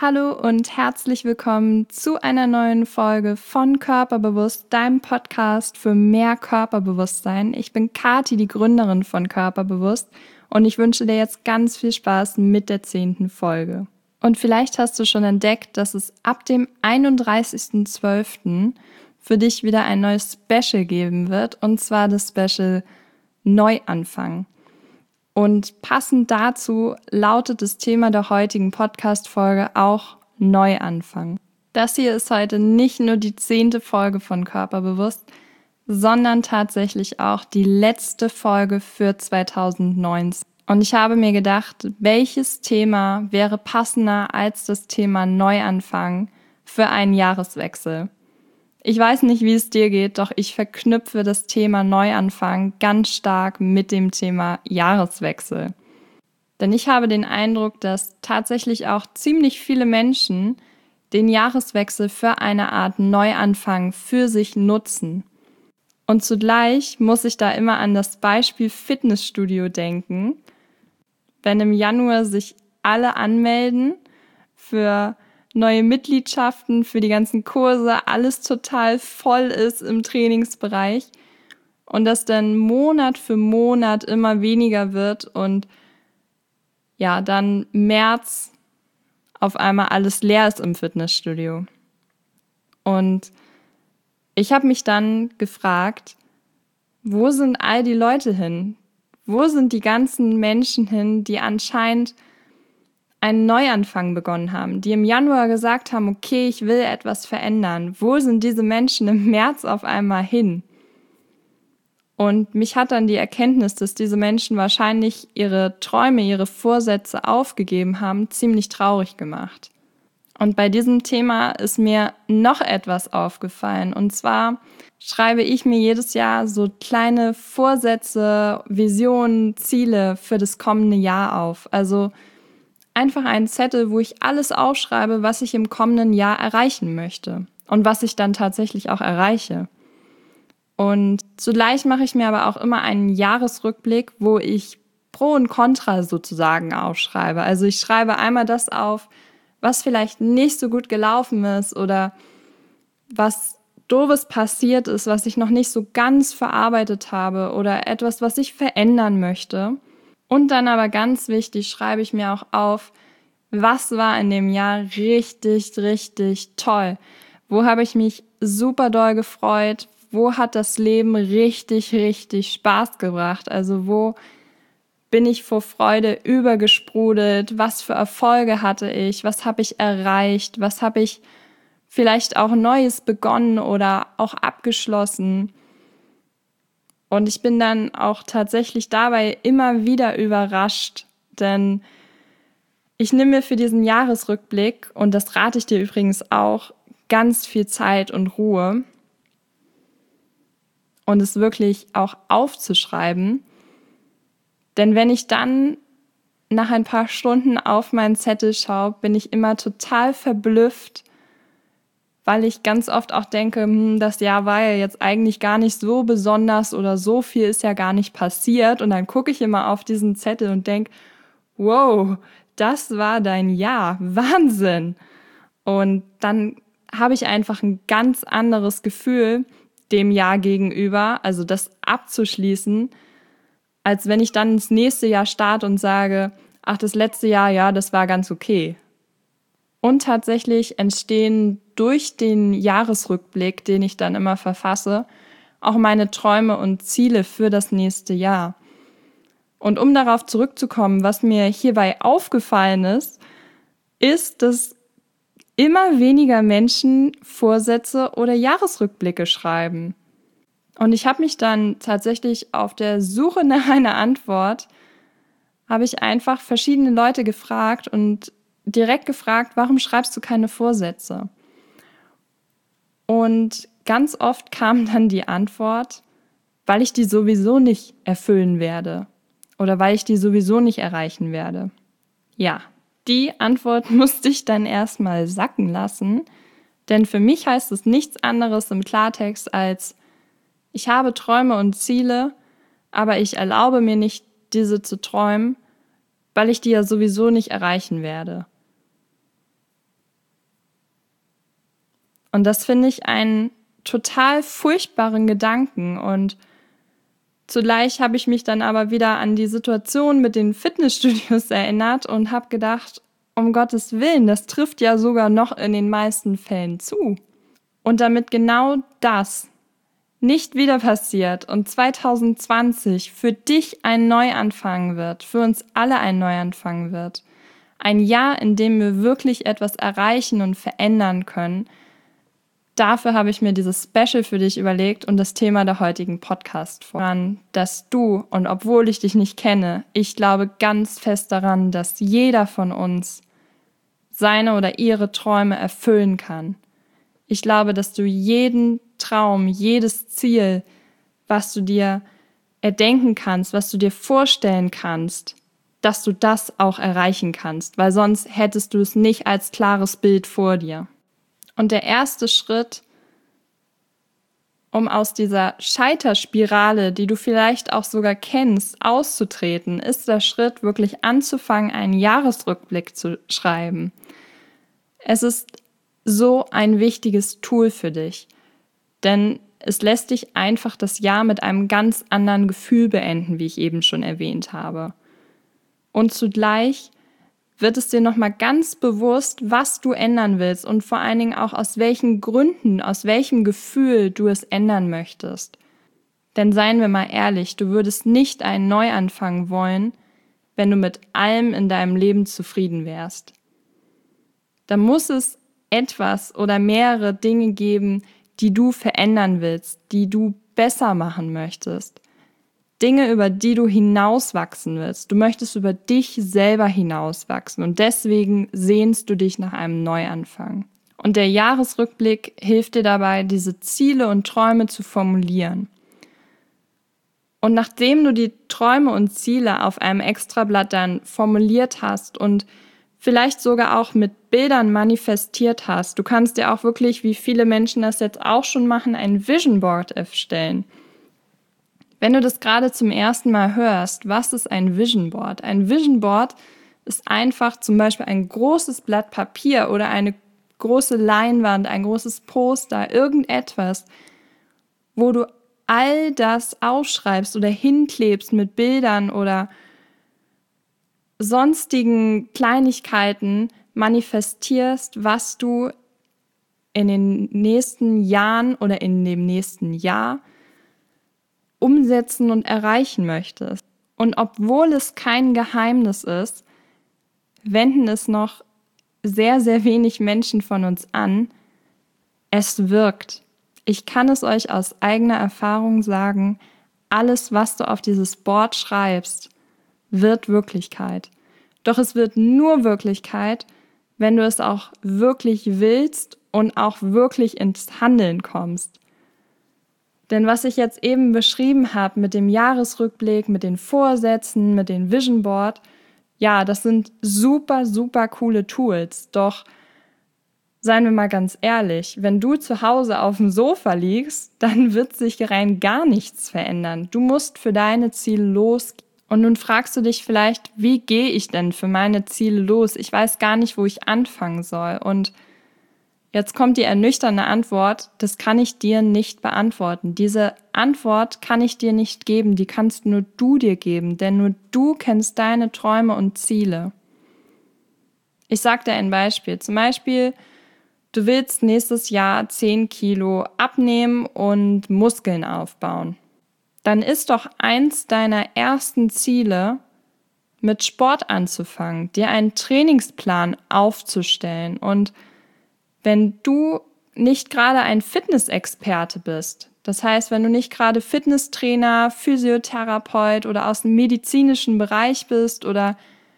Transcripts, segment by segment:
Hallo und herzlich willkommen zu einer neuen Folge von Körperbewusst, deinem Podcast für mehr Körperbewusstsein. Ich bin Kati, die Gründerin von Körperbewusst, und ich wünsche dir jetzt ganz viel Spaß mit der 10. Folge. Und vielleicht hast du schon entdeckt, dass es ab dem 31.12. für dich wieder ein neues Special geben wird, und zwar das Special Neuanfang. Und passend dazu lautet das Thema der heutigen Podcast-Folge auch Neuanfang. Das hier ist heute nicht nur die 10. Folge von Körperbewusst, sondern tatsächlich auch die letzte Folge für 2019. Und ich habe mir gedacht, welches Thema wäre passender als das Thema Neuanfang für einen Jahreswechsel? Ich weiß nicht, wie es dir geht, doch ich verknüpfe das Thema Neuanfang ganz stark mit dem Thema Jahreswechsel. Denn ich habe den Eindruck, dass tatsächlich auch ziemlich viele Menschen den Jahreswechsel für eine Art Neuanfang für sich nutzen. Und zugleich muss ich da immer an das Beispiel Fitnessstudio denken. Wenn im Januar sich alle anmelden für neue Mitgliedschaften, für die ganzen Kurse, alles total voll ist im Trainingsbereich und das dann Monat für Monat immer weniger wird und ja, dann März auf einmal alles leer ist im Fitnessstudio. Und ich habe mich dann gefragt, wo sind all die Leute hin? Wo sind die ganzen Menschen hin, die anscheinend einen Neuanfang begonnen haben, die im Januar gesagt haben, okay, ich will etwas verändern. Wo sind diese Menschen im März auf einmal hin? Und mich hat dann die Erkenntnis, dass diese Menschen wahrscheinlich ihre Träume, ihre Vorsätze aufgegeben haben, ziemlich traurig gemacht. Und bei diesem Thema ist mir noch etwas aufgefallen. Und zwar schreibe ich mir jedes Jahr so kleine Vorsätze, Visionen, Ziele für das kommende Jahr auf. Also einfach einen Zettel, wo ich alles aufschreibe, was ich im kommenden Jahr erreichen möchte und was ich dann tatsächlich auch erreiche. Und zugleich mache ich mir aber auch immer einen Jahresrückblick, wo ich Pro und Contra sozusagen aufschreibe. Also ich schreibe einmal das auf, was vielleicht nicht so gut gelaufen ist oder was Doofes passiert ist, was ich noch nicht so ganz verarbeitet habe oder etwas, was ich verändern möchte. Und dann aber ganz wichtig, schreibe ich mir auch auf, was war in dem Jahr richtig, richtig toll? Wo habe ich mich super doll gefreut? Wo hat das Leben richtig, richtig Spaß gebracht? Also wo bin ich vor Freude übergesprudelt? Was für Erfolge hatte ich? Was habe ich erreicht? Was habe ich vielleicht auch Neues begonnen oder auch abgeschlossen? Und ich bin dann auch tatsächlich dabei immer wieder überrascht, denn ich nehme mir für diesen Jahresrückblick, und das rate ich dir übrigens auch, ganz viel Zeit und Ruhe und es wirklich auch aufzuschreiben. Denn wenn ich dann nach ein paar Stunden auf meinen Zettel schaue, bin ich immer total verblüfft, weil ich ganz oft auch denke, das Jahr war ja jetzt eigentlich gar nicht so besonders oder so viel ist ja gar nicht passiert. Und dann gucke ich immer auf diesen Zettel und denke, wow, das war dein Jahr, Wahnsinn. Und dann habe ich einfach ein ganz anderes Gefühl dem Jahr gegenüber, also das abzuschließen, als wenn ich dann ins nächste Jahr starte und sage, ach, das letzte Jahr, ja, das war ganz okay. Und tatsächlich entstehen durch den Jahresrückblick, den ich dann immer verfasse, auch meine Träume und Ziele für das nächste Jahr. Und um darauf zurückzukommen, was mir hierbei aufgefallen ist, dass immer weniger Menschen Vorsätze oder Jahresrückblicke schreiben. Und ich habe mich dann tatsächlich auf der Suche nach einer Antwort, habe ich einfach verschiedene Leute gefragt und direkt gefragt, warum schreibst du keine Vorsätze? Und ganz oft kam dann die Antwort, weil ich die sowieso nicht erfüllen werde oder weil ich die sowieso nicht erreichen werde. Ja, die Antwort musste ich dann erstmal sacken lassen, denn für mich heißt es nichts anderes im Klartext als, ich habe Träume und Ziele, aber ich erlaube mir nicht, diese zu träumen, weil ich die ja sowieso nicht erreichen werde. Und das finde ich einen total furchtbaren Gedanken. Und zugleich habe ich mich dann aber wieder an die Situation mit den Fitnessstudios erinnert und habe gedacht, um Gottes Willen, das trifft ja sogar noch in den meisten Fällen zu. Und damit genau das nicht wieder passiert und 2020 für dich ein Neuanfang wird, für uns alle ein Neuanfang wird, ein Jahr, in dem wir wirklich etwas erreichen und verändern können, dafür habe ich mir dieses Special für dich überlegt und das Thema der heutigen Podcast voran, dass du, und obwohl ich dich nicht kenne, ich glaube ganz fest daran, dass jeder von uns seine oder ihre Träume erfüllen kann. Ich glaube, dass du jeden Traum, jedes Ziel, was du dir erdenken kannst, was du dir vorstellen kannst, dass du das auch erreichen kannst, weil sonst hättest du es nicht als klares Bild vor dir. Und der erste Schritt, um aus dieser Scheiterspirale, die du vielleicht auch sogar kennst, auszutreten, ist der Schritt, wirklich anzufangen, einen Jahresrückblick zu schreiben. Es ist so ein wichtiges Tool für dich, denn es lässt dich einfach das Jahr mit einem ganz anderen Gefühl beenden, wie ich eben schon erwähnt habe. Und zugleich wird es dir nochmal ganz bewusst, was du ändern willst und vor allen Dingen auch aus welchen Gründen, aus welchem Gefühl du es ändern möchtest. Denn seien wir mal ehrlich, du würdest nicht einen Neuanfang wollen, wenn du mit allem in deinem Leben zufrieden wärst. Da muss es etwas oder mehrere Dinge geben, die du verändern willst, die du besser machen möchtest. Dinge, über die du hinauswachsen willst. Du möchtest über dich selber hinauswachsen und deswegen sehnst du dich nach einem Neuanfang. Und der Jahresrückblick hilft dir dabei, diese Ziele und Träume zu formulieren. Und nachdem du die Träume und Ziele auf einem Extrablatt dann formuliert hast und vielleicht sogar auch mit Bildern manifestiert hast, du kannst dir auch wirklich, wie viele Menschen das jetzt auch schon machen, ein Vision Board erstellen. Wenn du das gerade zum ersten Mal hörst, was ist ein Vision Board? Ein Vision Board ist einfach zum Beispiel ein großes Blatt Papier oder eine große Leinwand, ein großes Poster, irgendetwas, wo du all das aufschreibst oder hinklebst mit Bildern oder sonstigen Kleinigkeiten manifestierst, was du in den nächsten Jahren oder in dem nächsten Jahr umsetzen und erreichen möchtest. Und obwohl es kein Geheimnis ist, wenden es noch sehr, sehr wenig Menschen von uns an. Es wirkt. Ich kann es euch aus eigener Erfahrung sagen, alles, was du auf dieses Board schreibst, wird Wirklichkeit. Doch es wird nur Wirklichkeit, wenn du es auch wirklich willst und auch wirklich ins Handeln kommst. Denn was ich jetzt eben beschrieben habe mit dem Jahresrückblick, mit den Vorsätzen, mit dem Vision Board, ja, das sind super, super coole Tools. Doch seien wir mal ganz ehrlich, wenn du zu Hause auf dem Sofa liegst, dann wird sich rein gar nichts verändern. Du musst für deine Ziele losgehen. Und nun fragst du dich vielleicht, wie gehe ich denn für meine Ziele los? Ich weiß gar nicht, wo ich anfangen soll. Und jetzt kommt die ernüchternde Antwort, das kann ich dir nicht beantworten. Diese Antwort kann ich dir nicht geben, die kannst nur du dir geben, denn nur du kennst deine Träume und Ziele. Ich sage dir ein Beispiel. Zum Beispiel, du willst nächstes Jahr 10 Kilo abnehmen und Muskeln aufbauen. Dann ist doch eins deiner ersten Ziele, mit Sport anzufangen, dir einen Trainingsplan aufzustellen. Und wenn du nicht gerade ein Fitnessexperte bist, das heißt, wenn du nicht gerade Fitnesstrainer, Physiotherapeut oder aus dem medizinischen Bereich bist oder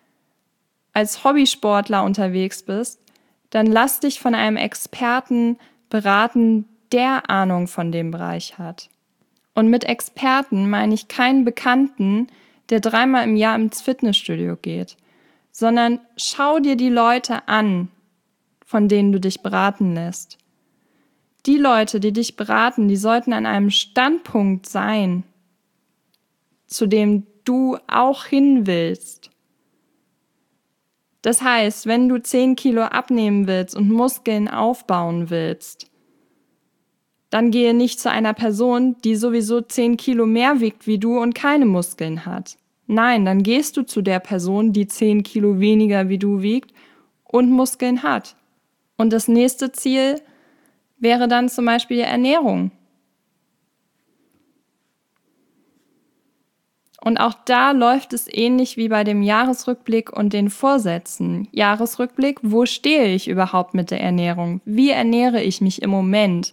als Hobbysportler unterwegs bist, dann lass dich von einem Experten beraten, der Ahnung von dem Bereich hat. Und mit Experten meine ich keinen Bekannten, der 3-mal im Jahr ins Fitnessstudio geht, sondern schau dir die Leute an, von denen du dich beraten lässt. Die Leute, die dich beraten, die sollten an einem Standpunkt sein, zu dem du auch hin willst. Das heißt, wenn du 10 Kilo abnehmen willst und Muskeln aufbauen willst, Dann gehe nicht zu einer Person, die sowieso 10 Kilo mehr wiegt wie du und keine Muskeln hat. Nein, dann gehst du zu der Person, die 10 Kilo weniger wie du wiegt und Muskeln hat. Und das nächste Ziel wäre dann zum Beispiel die Ernährung. Und auch da läuft es ähnlich wie bei dem Jahresrückblick und den Vorsätzen. Jahresrückblick, wo stehe ich überhaupt mit der Ernährung? Wie ernähre ich mich im Moment?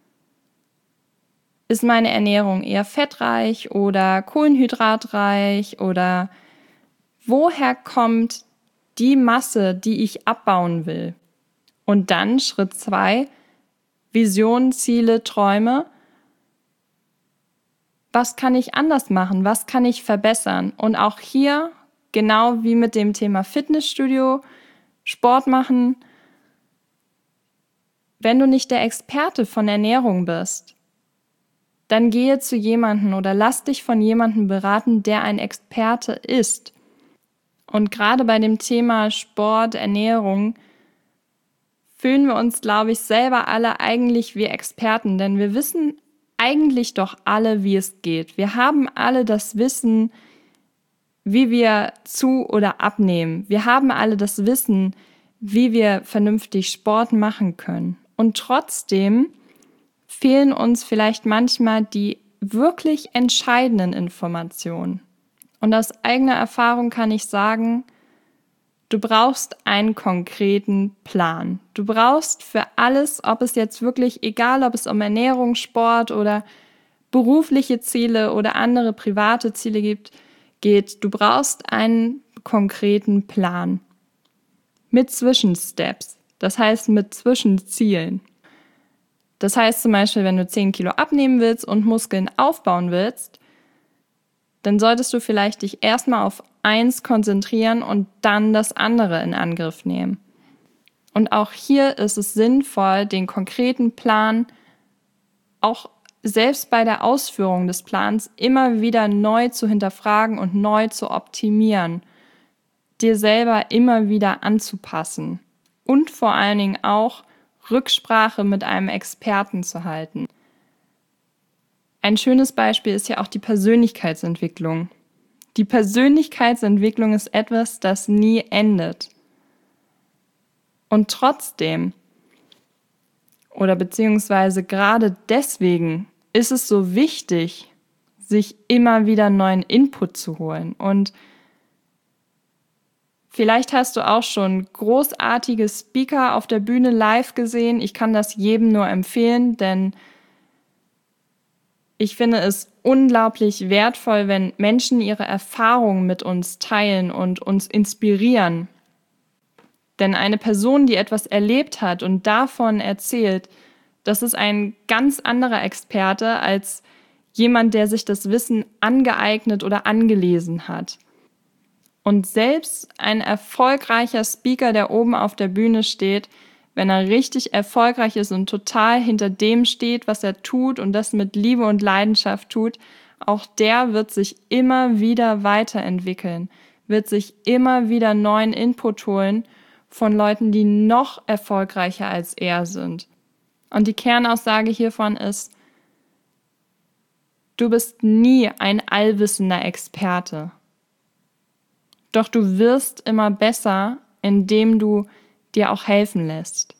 Ist meine Ernährung eher fettreich oder kohlenhydratreich oder woher kommt die Masse, die ich abbauen will? Und dann Schritt 2, Visionen, Ziele, Träume. Was kann ich anders machen? Was kann ich verbessern? Und auch hier, genau wie mit dem Thema Fitnessstudio, Sport machen, wenn du nicht der Experte von Ernährung bist, dann gehe zu jemandem oder lass dich von jemandem beraten, der ein Experte ist. Und gerade bei dem Thema Sport, Ernährung, fühlen wir uns, glaube ich, selber alle eigentlich wie Experten, denn wir wissen eigentlich doch alle, wie es geht. Wir haben alle das Wissen, wie wir zu- oder abnehmen. Wir haben alle das Wissen, wie wir vernünftig Sport machen können. Und trotzdem fehlen uns vielleicht manchmal die wirklich entscheidenden Informationen. Und aus eigener Erfahrung kann ich sagen, du brauchst einen konkreten Plan. Du brauchst für alles, ob es jetzt wirklich, egal ob es um Ernährung, Sport oder berufliche Ziele oder andere private Ziele geht, du brauchst einen konkreten Plan mit Zwischensteps, das heißt mit Zwischenzielen. Das heißt zum Beispiel, wenn du 10 Kilo abnehmen willst und Muskeln aufbauen willst, dann solltest du vielleicht dich erstmal auf eins konzentrieren und dann das andere in Angriff nehmen. Und auch hier ist es sinnvoll, den konkreten Plan auch selbst bei der Ausführung des Plans immer wieder neu zu hinterfragen und neu zu optimieren, dir selber immer wieder anzupassen und vor allen Dingen auch Rücksprache mit einem Experten zu halten. Ein schönes Beispiel ist ja auch die Persönlichkeitsentwicklung. Die Persönlichkeitsentwicklung ist etwas, das nie endet. Und trotzdem, oder beziehungsweise gerade deswegen, ist es so wichtig, sich immer wieder neuen Input zu holen. Und vielleicht hast du auch schon großartige Speaker auf der Bühne live gesehen. Ich kann das jedem nur empfehlen, denn ich finde es unglaublich wertvoll, wenn Menschen ihre Erfahrungen mit uns teilen und uns inspirieren. Denn eine Person, die etwas erlebt hat und davon erzählt, das ist ein ganz anderer Experte als jemand, der sich das Wissen angeeignet oder angelesen hat. Und selbst ein erfolgreicher Speaker, der oben auf der Bühne steht, wenn er richtig erfolgreich ist und total hinter dem steht, was er tut und das mit Liebe und Leidenschaft tut, auch der wird sich immer wieder weiterentwickeln, wird sich immer wieder neuen Input holen von Leuten, die noch erfolgreicher als er sind. Und die Kernaussage hiervon ist, du bist nie ein allwissender Experte. Doch du wirst immer besser, indem du dir auch helfen lässt.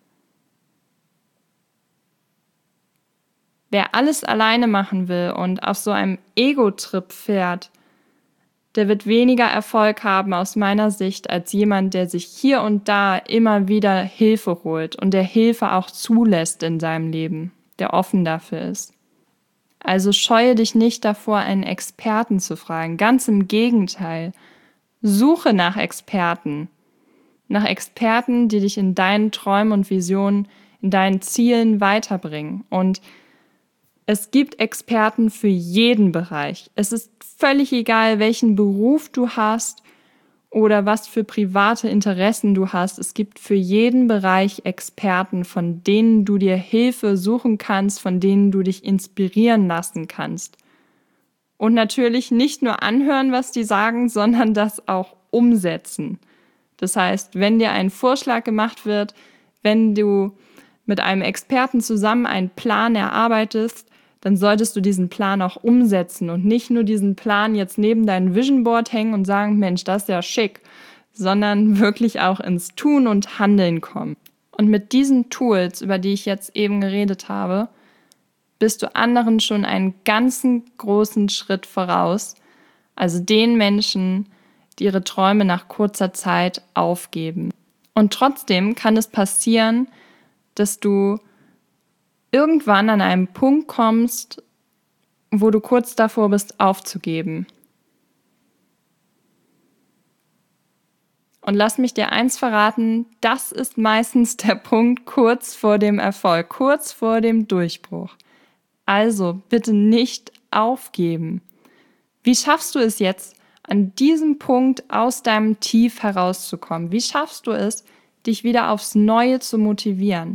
Wer alles alleine machen will und auf so einem Ego-Trip fährt, der wird weniger Erfolg haben aus meiner Sicht als jemand, der sich hier und da immer wieder Hilfe holt und der Hilfe auch zulässt in seinem Leben, der offen dafür ist. Also scheue dich nicht davor, einen Experten zu fragen. Ganz im Gegenteil. Suche nach Experten, die dich in deinen Träumen und Visionen, in deinen Zielen weiterbringen. Und es gibt Experten für jeden Bereich. Es ist völlig egal, welchen Beruf du hast oder was für private Interessen du hast. Es gibt für jeden Bereich Experten, von denen du dir Hilfe suchen kannst, von denen du dich inspirieren lassen kannst. Und natürlich nicht nur anhören, was die sagen, sondern das auch umsetzen. Das heißt, wenn dir ein Vorschlag gemacht wird, wenn du mit einem Experten zusammen einen Plan erarbeitest, dann solltest du diesen Plan auch umsetzen und nicht nur diesen Plan jetzt neben deinem Vision Board hängen und sagen, Mensch, das ist ja schick, sondern wirklich auch ins Tun und Handeln kommen. Und mit diesen Tools, über die ich jetzt eben geredet habe, bist du anderen schon einen ganzen großen Schritt voraus, also den Menschen, die ihre Träume nach kurzer Zeit aufgeben. Und trotzdem kann es passieren, dass du irgendwann an einen Punkt kommst, wo du kurz davor bist, aufzugeben. Und lass mich dir eins verraten, das ist meistens der Punkt kurz vor dem Erfolg, kurz vor dem Durchbruch. Also bitte nicht aufgeben. Wie schaffst du es jetzt, an diesem Punkt aus deinem Tief herauszukommen? Wie schaffst du es, dich wieder aufs Neue zu motivieren?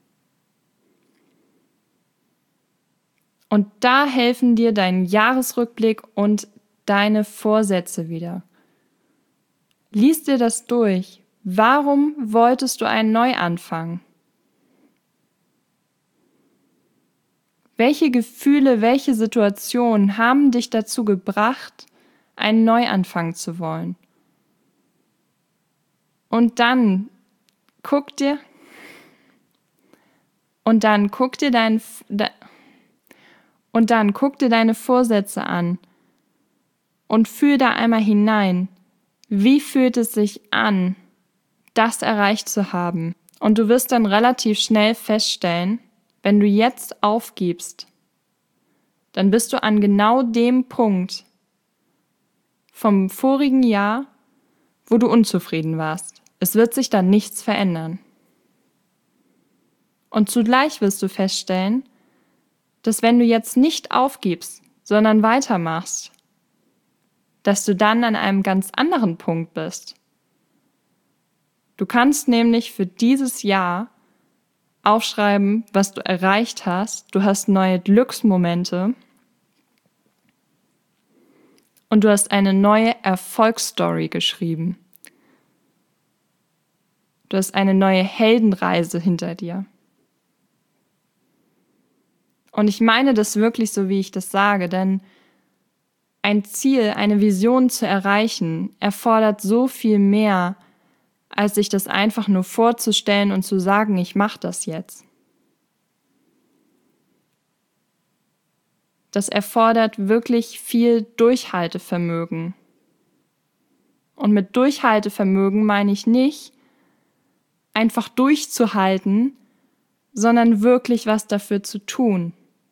Und da helfen dir dein Jahresrückblick und deine Vorsätze wieder. Lies dir das durch. Warum wolltest du einen Neuanfang? Welche Gefühle, welche Situationen haben dich dazu gebracht, einen Neuanfang zu wollen? Und dann guck dir deine Vorsätze an und fühl da einmal hinein. Wie fühlt es sich an, das erreicht zu haben? Und du wirst dann relativ schnell feststellen, wenn du jetzt aufgibst, dann bist du an genau dem Punkt vom vorigen Jahr, wo du unzufrieden warst. Es wird sich dann nichts verändern. Und zugleich wirst du feststellen, dass wenn du jetzt nicht aufgibst, sondern weitermachst, dass du dann an einem ganz anderen Punkt bist. Du kannst nämlich für dieses Jahr aufschreiben, was du erreicht hast. Du hast neue Glücksmomente und du hast eine neue Erfolgsstory geschrieben. Du hast eine neue Heldenreise hinter dir. Und ich meine das wirklich so, wie ich das sage, denn ein Ziel, eine Vision zu erreichen, erfordert so viel mehr, als sich das einfach nur vorzustellen und zu sagen, ich mache das jetzt. Das erfordert wirklich viel Durchhaltevermögen. Und mit Durchhaltevermögen meine ich nicht, einfach durchzuhalten, sondern wirklich was dafür zu tun.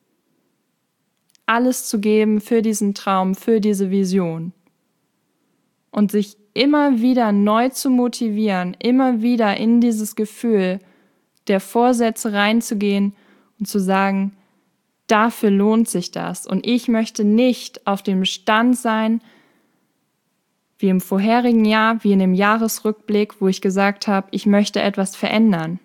Alles zu geben für diesen Traum, für diese Vision. Und sich immer wieder neu zu motivieren, immer wieder in dieses Gefühl der Vorsätze reinzugehen und zu sagen, dafür lohnt sich das. Und ich möchte nicht auf dem Stand sein, wie im vorherigen Jahr, wie in dem Jahresrückblick, wo ich gesagt habe, ich möchte etwas verändern.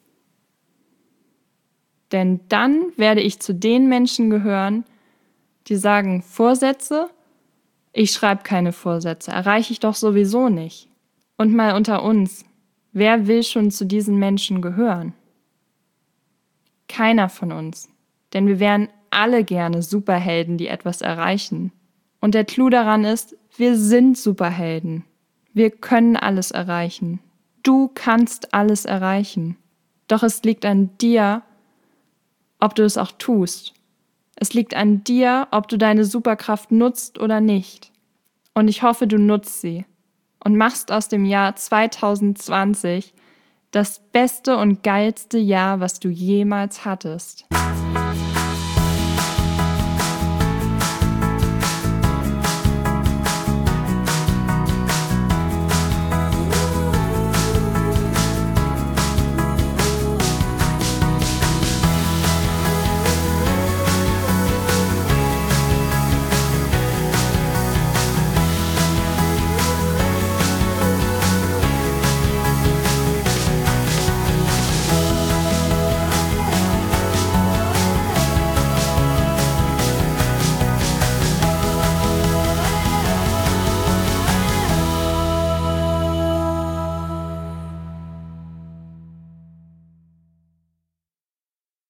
Denn dann werde ich zu den Menschen gehören, die sagen, Vorsätze, ich schreibe keine Vorsätze, erreiche ich doch sowieso nicht. Und mal unter uns, wer will schon zu diesen Menschen gehören? Keiner von uns. Denn wir wären alle gerne Superhelden, die etwas erreichen. Und der Clou daran ist, wir sind Superhelden. Wir können alles erreichen. Du kannst alles erreichen. Doch es liegt an dir, ob du es auch tust. Es liegt an dir, ob du deine Superkraft nutzt oder nicht. Und ich hoffe, du nutzt sie und machst aus dem Jahr 2020 das beste und geilste Jahr, was du jemals hattest.